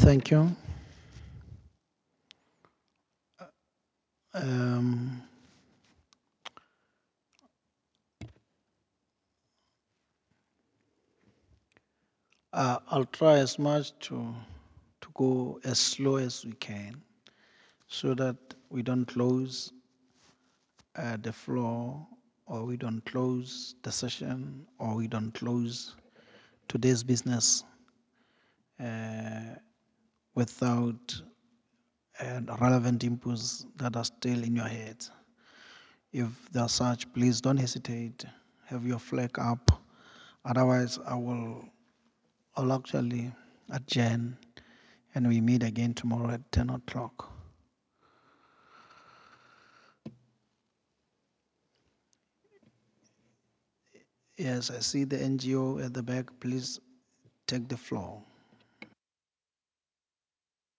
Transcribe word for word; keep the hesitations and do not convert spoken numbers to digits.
Thank you. Um, uh, I'll try as much to to go as slow as we can, so that we don't close uh, the floor, or we don't close the session, or we don't close today's business uh, without uh, relevant inputs that are still in your head. If there are such, please don't hesitate. Have your flag up. Otherwise, I will. I'll actually adjourn, and we meet again tomorrow at ten o'clock. Yes, I see the N G O at the back. Please take the floor.